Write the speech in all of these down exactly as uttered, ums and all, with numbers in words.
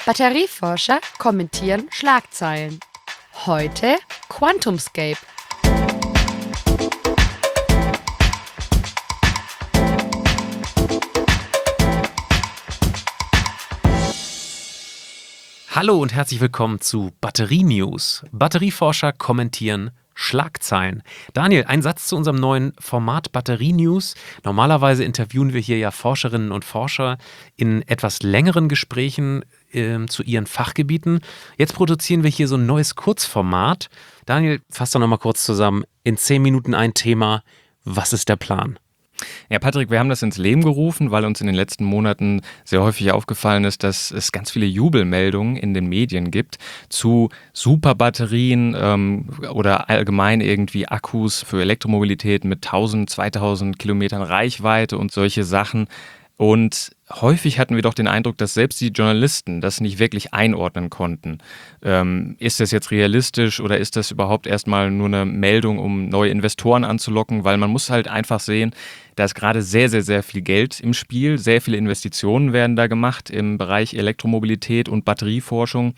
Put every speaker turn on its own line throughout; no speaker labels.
Batterieforscher kommentieren Schlagzeilen. Heute QuantumScape.
Hallo und herzlich willkommen zu Batterie-News. Batterieforscher kommentieren Schlagzeilen. Daniel, ein Satz zu unserem neuen Format Batterie-News. Normalerweise interviewen wir hier ja Forscherinnen und Forscher in etwas längeren Gesprächen äh, zu ihren Fachgebieten. Jetzt produzieren wir hier so ein neues Kurzformat. Daniel, fass doch nochmal kurz zusammen. In zehn Minuten ein Thema. Was ist der Plan?
Ja, Patrick, wir haben das ins Leben gerufen, weil uns in den letzten Monaten sehr häufig aufgefallen ist, dass es ganz viele Jubelmeldungen in den Medien gibt zu Superbatterien ähm, oder allgemein irgendwie Akkus für Elektromobilität mit tausend, zweitausend Kilometern Reichweite und solche Sachen. Und häufig hatten wir doch den Eindruck, dass selbst die Journalisten das nicht wirklich einordnen konnten. Ähm, ist das jetzt realistisch oder ist das überhaupt erstmal nur eine Meldung, um neue Investoren anzulocken? Weil man muss halt einfach sehen, da ist gerade sehr, sehr, sehr viel Geld im Spiel. Sehr viele Investitionen werden da gemacht im Bereich Elektromobilität und Batterieforschung.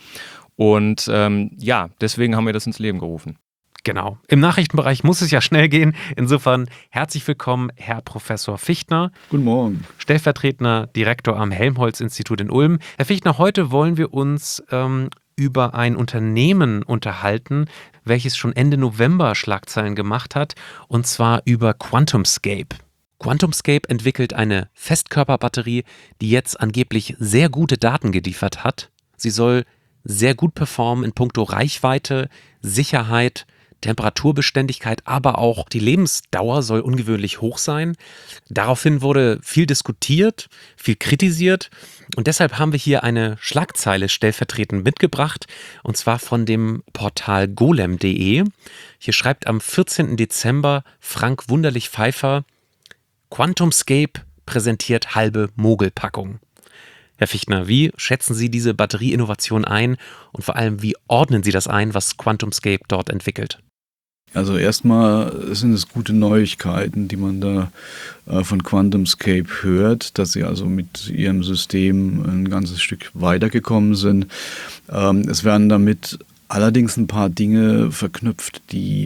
Und ähm, ja, deswegen haben wir das ins Leben gerufen.
Genau. Im Nachrichtenbereich muss es ja schnell gehen. Insofern herzlich willkommen, Herr Professor Fichtner.
Guten Morgen.
Stellvertretender Direktor am Helmholtz-Institut in Ulm. Herr Fichtner, heute wollen wir uns ähm, über ein Unternehmen unterhalten, welches schon Ende November Schlagzeilen gemacht hat, und zwar über QuantumScape. QuantumScape entwickelt eine Festkörperbatterie, die jetzt angeblich sehr gute Daten geliefert hat. Sie soll sehr gut performen in puncto Reichweite, Sicherheit, Temperaturbeständigkeit, aber auch die Lebensdauer soll ungewöhnlich hoch sein. Daraufhin wurde viel diskutiert, viel kritisiert, und deshalb haben wir hier eine Schlagzeile stellvertretend mitgebracht, und zwar von dem Portal golem punkt de. Hier schreibt am vierzehnten Dezember Frank Wunderlich-Pfeiffer: QuantumScape präsentiert halbe Mogelpackung. Herr Fichtner, wie schätzen Sie diese Batterieinnovation ein und vor allem, wie ordnen Sie das ein, was QuantumScape dort entwickelt?
Also erstmal sind es gute Neuigkeiten, die man da äh, von QuantumScape hört, dass sie also mit ihrem System ein ganzes Stück weitergekommen sind. Ähm, es werden damit allerdings ein paar Dinge verknüpft, die,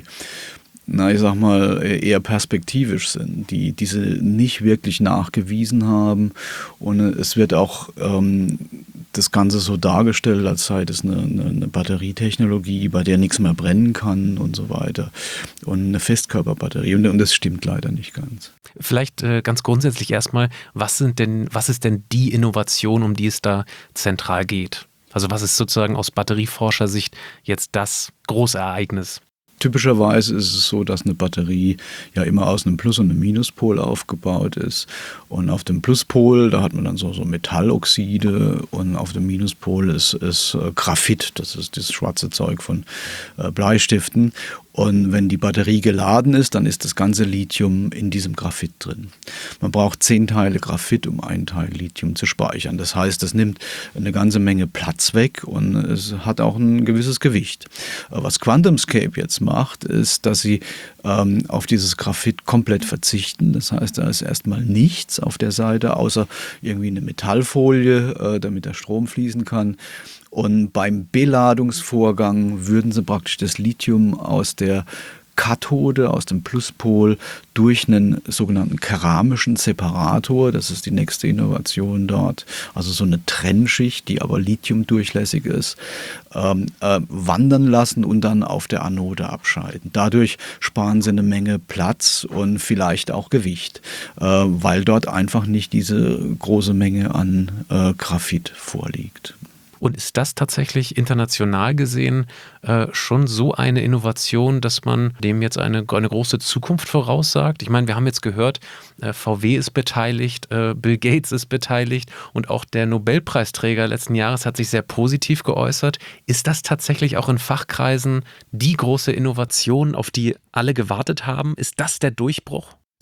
na, ich sag mal, eher perspektivisch sind, die diese nicht wirklich nachgewiesen haben. Und es wird auch ähm, das Ganze so dargestellt, als sei das eine, eine, eine Batterietechnologie, bei der nichts mehr brennen kann und so weiter. Und eine Festkörperbatterie. Und, und das stimmt leider nicht ganz.
Vielleicht äh, ganz grundsätzlich erstmal, was sind denn, was ist denn die Innovation, um die es da zentral geht? Also was ist sozusagen aus Batterieforschersicht jetzt das Großereignis?
Typischerweise ist es so, dass eine Batterie ja immer aus einem Plus- und einem Minuspol aufgebaut ist. Und auf dem Pluspol, da hat man dann so, so Metalloxide, und auf dem Minuspol ist, ist äh, Graphit, das ist das schwarze Zeug von äh, Bleistiften. Und wenn die Batterie geladen ist, dann ist das ganze Lithium in diesem Graphit drin. Man braucht zehn Teile Graphit, um einen Teil Lithium zu speichern. Das heißt, das nimmt eine ganze Menge Platz weg und es hat auch ein gewisses Gewicht. Was QuantumScape jetzt macht, ist, dass sie ähm, auf dieses Graphit komplett verzichten. Das heißt, da ist erstmal nichts auf der Seite, außer irgendwie eine Metallfolie, äh, damit der Strom fließen kann. Und beim Beladungsvorgang würden sie praktisch das Lithium aus der Kathode, aus dem Pluspol, durch einen sogenannten keramischen Separator, das ist die nächste Innovation dort, also so eine Trennschicht, die aber lithiumdurchlässig ist, ähm, äh, wandern lassen und dann auf der Anode abscheiden. Dadurch sparen sie eine Menge Platz und vielleicht auch Gewicht, äh, weil dort einfach nicht diese große Menge an äh, Graphit vorliegt.
Und ist das tatsächlich international gesehen äh, schon so eine Innovation, dass man dem jetzt eine, eine große Zukunft voraussagt? Ich meine, wir haben jetzt gehört, äh, V W ist beteiligt, äh, Bill Gates ist beteiligt, und auch der Nobelpreisträger letzten Jahres hat sich sehr positiv geäußert. Ist das tatsächlich auch in Fachkreisen die große Innovation, auf die alle gewartet haben? Ist das der Durchbruch?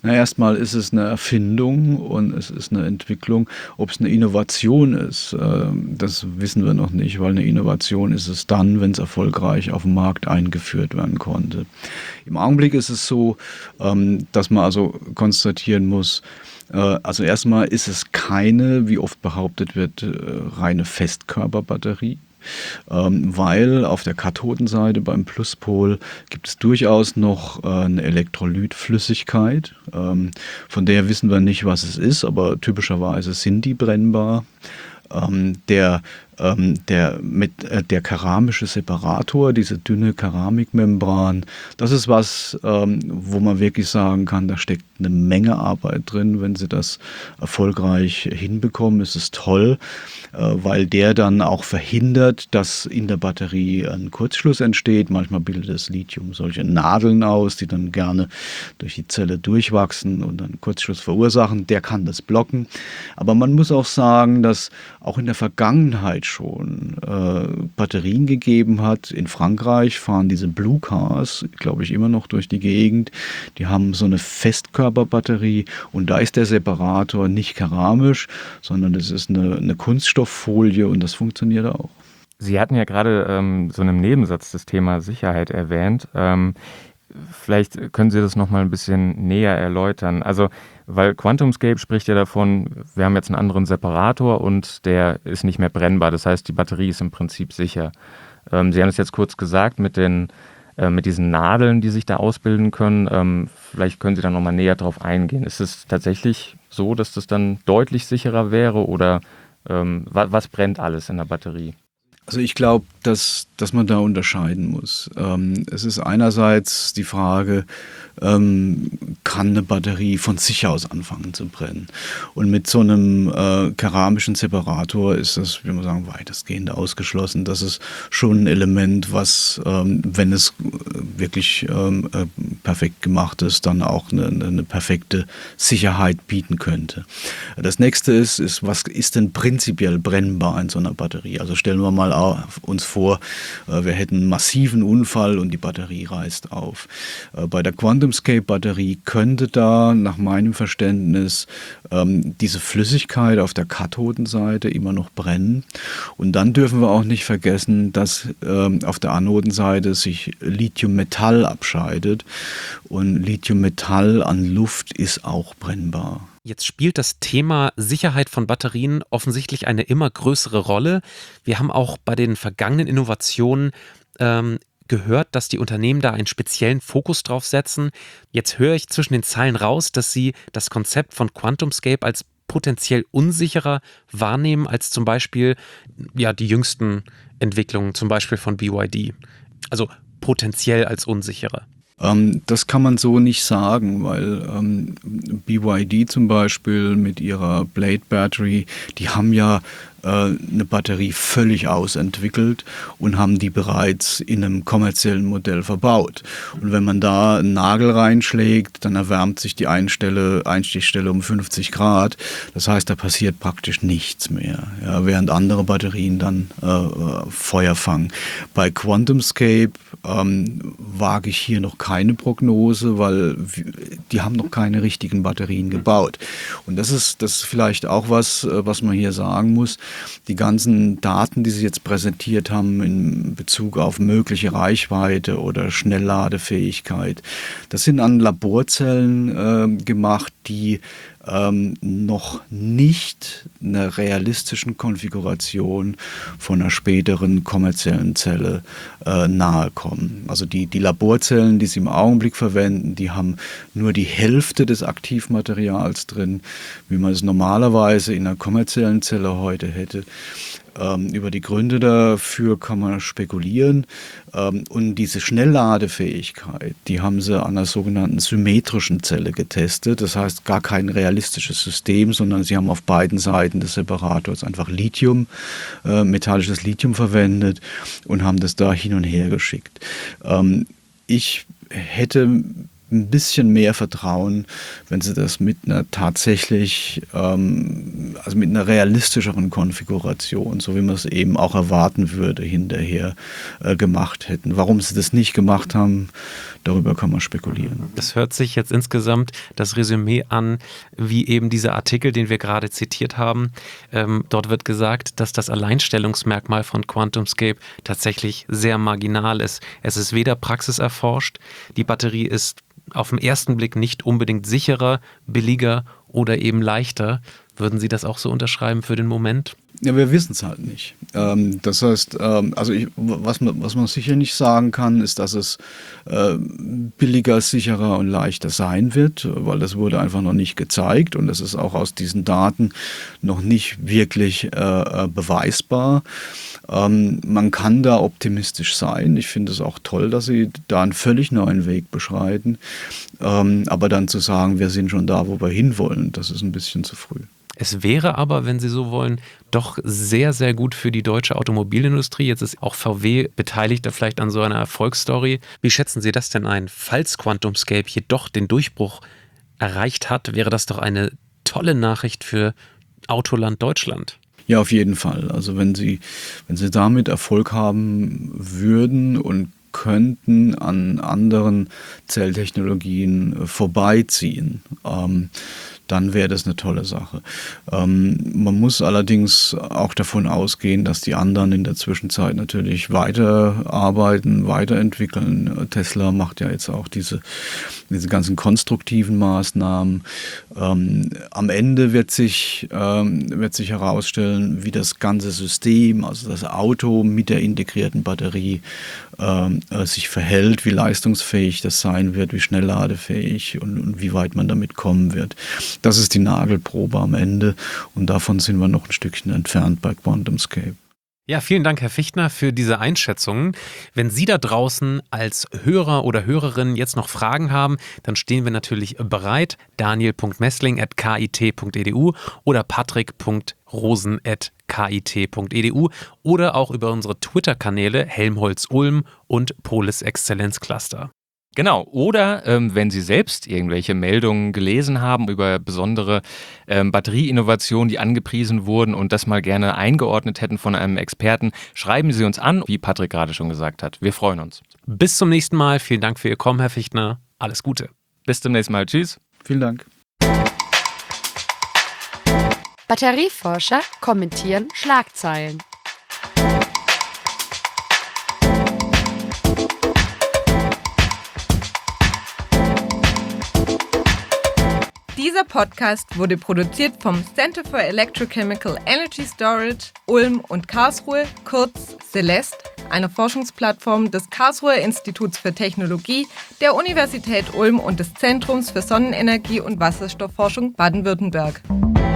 Na, erstmal ist es eine Erfindung und es ist eine Entwicklung. Ob es eine Innovation ist, das wissen wir noch nicht, weil eine Innovation ist es dann, wenn es erfolgreich auf dem Markt eingeführt werden konnte. Im Augenblick ist es so, dass man also konstatieren muss, also erstmal ist es keine, wie oft behauptet wird, reine Festkörperbatterie. Ähm, weil auf der Kathodenseite beim Pluspol gibt es durchaus noch äh, eine Elektrolytflüssigkeit, ähm, von der wissen wir nicht, was es ist, aber typischerweise sind die brennbar. Ähm, der, ähm, der, mit, äh, der keramische Separator, diese dünne Keramikmembran, das ist was, ähm, wo man wirklich sagen kann, da steckt eine Menge Arbeit drin. Wenn Sie das erfolgreich hinbekommen, ist es toll, äh, weil der dann auch verhindert, dass in der Batterie ein Kurzschluss entsteht. Manchmal bildet das Lithium solche Nadeln aus, die dann gerne durch die Zelle durchwachsen und einen Kurzschluss verursachen. Der kann das blocken. Aber man muss auch sagen, dass auch in der Vergangenheit schon äh, Batterien gegeben hat. In Frankreich fahren diese Blue Cars, glaube ich, immer noch durch die Gegend. Die haben so eine Festkörperbatterie und da ist der Separator nicht keramisch, sondern das ist eine, eine Kunststofffolie und das funktioniert auch.
Sie hatten ja gerade ähm, so in einem Nebensatz das Thema Sicherheit erwähnt. Ähm, vielleicht können Sie das nochmal ein bisschen näher erläutern. Also, weil QuantumScape spricht ja davon, wir haben jetzt einen anderen Separator und der ist nicht mehr brennbar. Das heißt, die Batterie ist im Prinzip sicher. Ähm, Sie haben es jetzt kurz gesagt mit den äh, mit diesen Nadeln, die sich da ausbilden können. Ähm, vielleicht können Sie da nochmal näher drauf eingehen. Ist es tatsächlich so, dass das dann deutlich sicherer wäre oder ähm, was, was brennt alles in der Batterie?
Also ich glaube, dass, dass man da unterscheiden muss. Ähm, es ist einerseits die Frage, ähm, kann eine Batterie von sich aus anfangen zu brennen? Und mit so einem äh, keramischen Separator ist das, wie man sagen, weitestgehend ausgeschlossen. Das ist schon ein Element, was, ähm, wenn es wirklich ähm, äh, perfekt gemacht ist, dann auch eine, eine perfekte Sicherheit bieten könnte. Das nächste ist, ist, was ist denn prinzipiell brennbar in so einer Batterie? Also stellen wir mal uns vor, wir hätten einen massiven Unfall und die Batterie reißt auf. Bei der QuantumScape-Batterie könnte da nach meinem Verständnis ähm, diese Flüssigkeit auf der Kathodenseite immer noch brennen. Und dann dürfen wir auch nicht vergessen, dass ähm, auf der Anodenseite sich Lithiummetall abscheidet. Und Lithiummetall an Luft ist auch brennbar.
Jetzt spielt das Thema Sicherheit von Batterien offensichtlich eine immer größere Rolle. Wir haben auch bei den vergangenen Innovationen ähm, gehört, dass die Unternehmen da einen speziellen Fokus drauf setzen. Jetzt höre ich zwischen den Zeilen raus, dass Sie das Konzept von QuantumScape als potenziell unsicherer wahrnehmen als zum Beispiel ja, die jüngsten Entwicklungen, zum Beispiel von B Y D. Also potenziell als unsicherer.
Ähm, das kann man so nicht sagen, weil ähm, B Y D zum Beispiel mit ihrer Blade Battery, die haben ja äh, eine Batterie völlig ausentwickelt und haben die bereits in einem kommerziellen Modell verbaut. Und wenn man da einen Nagel reinschlägt, dann erwärmt sich die Einstelle, Einstichstelle um fünfzig Grad. Das heißt, da passiert praktisch nichts mehr, ja, während andere Batterien dann äh, Feuer fangen. Bei QuantumScape ähm, wage ich hier noch keine Prognose, weil die haben noch keine richtigen Batterien gebaut. Und das ist, das ist vielleicht auch was, was man hier sagen muss. Die ganzen Daten, die Sie jetzt präsentiert haben in Bezug auf mögliche Reichweite oder Schnellladefähigkeit, das sind an Laborzellen äh, gemacht, die ähm, noch nicht einer realistischen Konfiguration von einer späteren kommerziellen Zelle äh, nahe kommen. Also die, die Laborzellen, die Sie im Augenblick verwenden, die haben nur die Hälfte des Aktivmaterials drin, wie man es normalerweise in einer kommerziellen Zelle heute hätte. Ähm, über die Gründe dafür kann man spekulieren. Ähm, und diese Schnellladefähigkeit, die haben sie an einer sogenannten symmetrischen Zelle getestet. Das heißt, gar kein realistisches System, sondern sie haben auf beiden Seiten des Separators einfach Lithium, äh, metallisches Lithium verwendet und haben das da hin und her geschickt. Ähm, ich hätte ein bisschen mehr Vertrauen, wenn Sie das mit einer tatsächlich, ähm, also mit einer realistischeren Konfiguration, so wie man es eben auch erwarten würde, hinterher äh, gemacht hätten. Warum Sie das nicht gemacht haben, darüber kann man spekulieren.
Das hört sich jetzt insgesamt das Resümee an, wie eben dieser Artikel, den wir gerade zitiert haben. Ähm, dort wird gesagt, dass das Alleinstellungsmerkmal von QuantumScape tatsächlich sehr marginal ist. Es ist weder praxiserforscht, die Batterie ist auf den ersten Blick nicht unbedingt sicherer, billiger oder eben leichter. Würden Sie das auch so unterschreiben für den Moment?
Ja, wir wissen es halt nicht. Ähm, das heißt, ähm, also ich, was, man, was man sicher nicht sagen kann, ist, dass es äh, billiger, sicherer und leichter sein wird, weil das wurde einfach noch nicht gezeigt und das ist auch aus diesen Daten noch nicht wirklich äh, beweisbar. Ähm, man kann da optimistisch sein. Ich finde es auch toll, dass Sie da einen völlig neuen Weg beschreiten. Ähm, aber dann zu sagen, wir sind schon da, wo wir hinwollen, das ist ein bisschen zu früh.
Es wäre aber, wenn Sie so wollen, doch sehr, sehr gut für die deutsche Automobilindustrie. Jetzt ist auch V W beteiligt, da vielleicht an so einer Erfolgsstory. Wie schätzen Sie das denn ein? Falls QuantumScape jedoch den Durchbruch erreicht hat, wäre das doch eine tolle Nachricht für Autoland Deutschland.
Ja, auf jeden Fall. Also wenn Sie, wenn Sie damit Erfolg haben würden und könnten an anderen Zelltechnologien vorbeiziehen, ähm, dann wäre das eine tolle Sache. Ähm, man muss allerdings auch davon ausgehen, dass die anderen in der Zwischenzeit natürlich weiterarbeiten, weiterentwickeln. Tesla macht ja jetzt auch diese, diese ganzen konstruktiven Maßnahmen. Ähm, am Ende wird sich, ähm, wird sich herausstellen, wie das ganze System, also das Auto mit der integrierten Batterie, ähm, äh, sich verhält, wie leistungsfähig das sein wird, wie schnellladefähig und, und wie weit man damit kommen wird. Das ist die Nagelprobe am Ende und davon sind wir noch ein Stückchen entfernt bei QuantumScape.
Ja, vielen Dank, Herr Fichtner, für diese Einschätzungen. Wenn Sie da draußen als Hörer oder Hörerin jetzt noch Fragen haben, dann stehen wir natürlich bereit. daniel punkt messling at k i t punkt e d u oder patrick punkt rosen at k i t punkt e d u oder auch über unsere Twitter-Kanäle Helmholtz Ulm und Polis Exzellenz Cluster.
Genau, oder ähm, wenn Sie selbst irgendwelche Meldungen gelesen haben über besondere ähm, Batterieinnovationen, die angepriesen wurden und das mal gerne eingeordnet hätten von einem Experten, schreiben Sie uns an, wie Patrick gerade schon gesagt hat. Wir freuen uns.
Bis zum nächsten Mal. Vielen Dank für Ihr Kommen, Herr Fichtner. Alles Gute.
Bis zum nächsten Mal. Tschüss.
Vielen Dank.
Batterieforscher kommentieren Schlagzeilen.
Dieser Podcast wurde produziert vom Center for Electrochemical Energy Storage Ulm und Karlsruhe, kurz CELEST, einer Forschungsplattform des Karlsruher Instituts für Technologie, der Universität Ulm und des Zentrums für Sonnenenergie und Wasserstoffforschung Baden-Württemberg.